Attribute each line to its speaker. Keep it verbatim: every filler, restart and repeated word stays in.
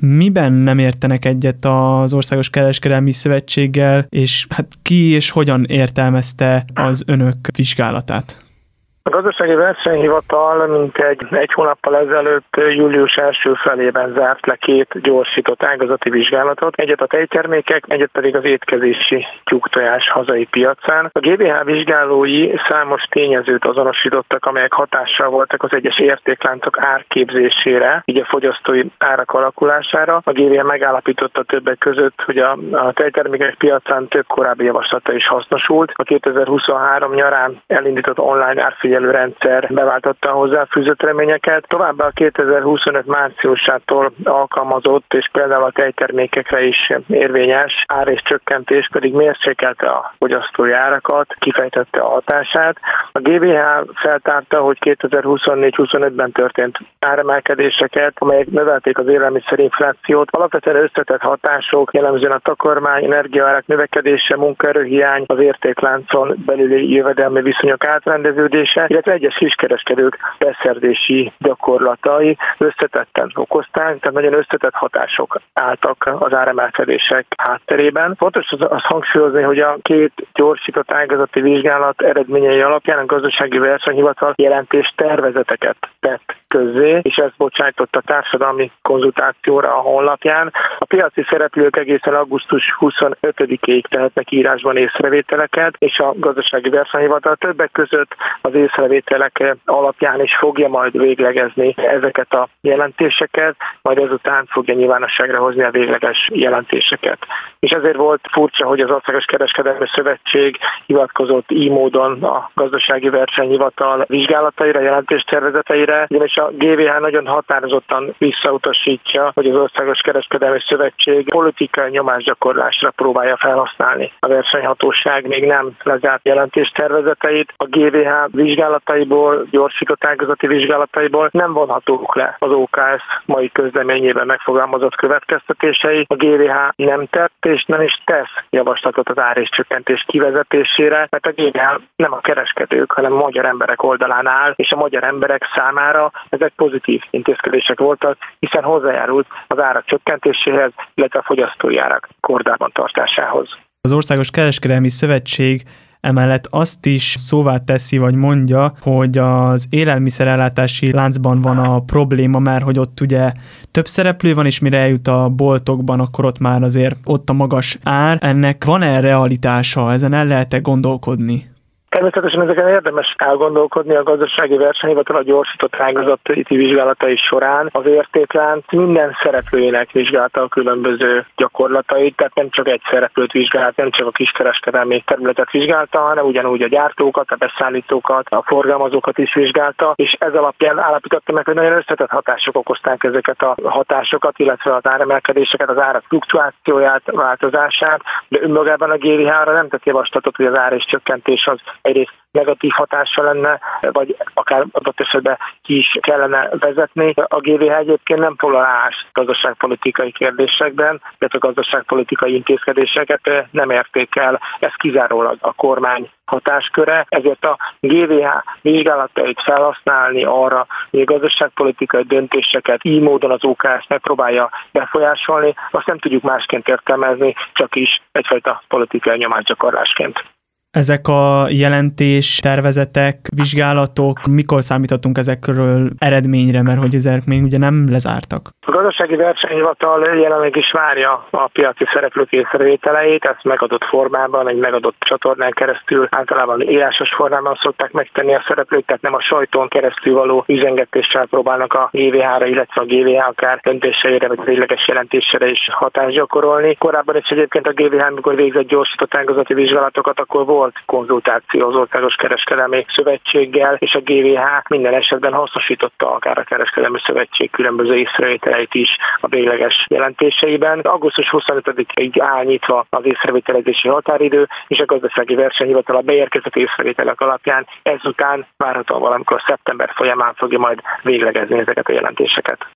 Speaker 1: Miben nem értenek egyet az Országos Kereskedelmi Szövetséggel, és hát ki és hogyan értelmezte az önök vizsgálatát?
Speaker 2: A Gazdasági Versenyhivatal mintegy egy hónappal ezelőtt július első felében zárt le két gyorsított ágazati vizsgálatot, egyet a tejtermékek, egyet pedig az étkezési tyúktojás hazai piacán. A gé vé há vizsgálói számos tényezőt azonosítottak, amelyek hatással voltak az egyes értékláncok árképzésére, így a fogyasztói árak alakulására. A gé vé há megállapította többek között, hogy a, a tejtermékek piacán több korábbi javaslata is hasznosult. A kétezer-huszonhárom nyarán elindított online árfigyelő rendszer beváltotta a hozzáfűzött reményeket. Továbbá a kétezer-huszonöt márciusától alkalmazott és például a tejtermékekre is érvényes ár és csökkentés pedig mérsékelte a fogyasztói árakat, kifejtette a hatását. A gé vé há feltárta, hogy kétezer-huszonnégy-huszonötben történt áremelkedéseket, amelyek növelték az élelmiszerinflációt. Alapvetően összetett hatások, jellemzően a takarmány, energiaárak növekedése, munkaerőhiány, az értékláncon belüli jövedelmi viszonyok átrendeződése, illetve egyes kiskereskedők beszerzési gyakorlatai összetetten okozták, tehát nagyon összetett hatások álltak az áremelkedések hátterében. Fontos az, az hangsúlyozni, hogy a két gyorsított ágazati vizsgálat eredményei alapján a Gazdasági Versenyhivatal jelentés tervezeteket tett közzé, és ezt bocsájtott a társadalmi konzultációra a honlapján. A piaci szereplők egészen augusztus huszonötödikéig tehetnek írásban észrevételeket, és a Gazdasági Versenyhivatal többek között az észrevételek alapján is fogja majd véglegezni ezeket a jelentéseket, majd ezután fogja nyilvánosságra hozni a végleges jelentéseket. És ezért volt furcsa, hogy az Országos Kereskedelmi Szövetség hivatkozott így módon a Gazdasági Versenyhivatal vizsgálataira, jelentéstervezeteire, ugyanis a gé vé há nagyon határozottan visszautasítja, hogy az Országos Kereskedelmi Szövetség politikai nyomásgyakorlásra próbálja felhasználni. A versenyhatóság még nem lezárt jelentéstervezeteit, a gé vé há vizsgálataiból, gyorsított ágazati vizsgálataiból nem vonhatók le az o ká es mai közleményében megfogalmazott következtetései. A gé vé há nem tett és nem is tesz javaslatot az ár és csökkentés kivezetésére, mert a gé vé há nem a kereskedők, hanem a magyar emberek oldalán áll, és a magyar emberek számára ezek pozitív intézkedések voltak, hiszen hozzájárult az árak csökkentéséhez, illetve a fogyasztói árak kordában tartásához.
Speaker 1: Az Országos Kereskedelmi Szövetség emellett azt is szóvá teszi, vagy mondja, hogy az élelmiszerellátási láncban van a probléma, mert hogy ott ugye több szereplő van, és mire eljut a boltokban, akkor ott már azért ott a magas ár. Ennek van-e realitása? Ezen el lehet-e gondolkodni?
Speaker 2: Természetesen ezeken érdemes elgondolkodni. A Gazdasági Versenyhivatal a gyorsított ágazati vizsgálatai során az értéklánc minden szereplőjének vizsgálta a különböző gyakorlatait, tehát nem csak egy szereplőt vizsgált, nem csak a kiskereskedelmi területet vizsgálta, hanem ugyanúgy a gyártókat, a beszállítókat, a forgalmazókat is vizsgálta, és ez alapján állapította meg, hogy nagyon összetett hatások okozták ezeket a hatásokat, illetve az áremelkedéseket, az árak fluktuációját, változását, de önmagában a gé vé há-ra nem tett javaslatot, hogy az ár és csökkentés az egyrészt negatív hatása lenne, vagy akár adott esetben ki is kellene vezetni. A gé vé há egyébként nem foglal állást gazdaságpolitikai kérdésekben, illetve a gazdaságpolitikai intézkedéseket nem értékel, ez kizárólag a kormány hatásköre, ezért a gé vé há vizsgálatait felhasználni arra, hogy a gazdaságpolitikai döntéseket így módon az o ká es megpróbálja befolyásolni, azt nem tudjuk másként értelmezni, csak is egyfajta politikai nyomásgyakorlásként.
Speaker 1: Ezek a jelentés, tervezetek, vizsgálatok, mikor számíthatunk ezekről eredményre, mert hogy ezek még ugye nem lezártak?
Speaker 2: A Gazdasági Versenyhivatal jelenleg is várja a piaci szereplők észrevételeit, ezt megadott formában, egy megadott csatornán keresztül, általában írásos formában szokták megtenni a szereplők, tehát nem a sajton keresztül való üzengetéssel próbálnak a gé vé há-ra, illetve a gé vé há akár döntéseire, vagy végleges jelentésére is hatást gyakorolni. Korábban is egyébként a gé vé há, amikor végzett gyorsított ágazati vizsgálatokat, akkor volt konzultáció az Országos Kereskedelmi Szövetséggel, és a gé vé há minden esetben hasznosította akár a Kereskedelmi Szövetség különböző észrevételeit is a végleges jelentéseiben. augusztus huszonötödikéig áll nyitva az észrevételezési határidő, és a Gazdasági Versenyhivatal a beérkezett észrevételek alapján ezután várhatóan valamikor szeptember folyamán fogja majd véglegezni ezeket a jelentéseket.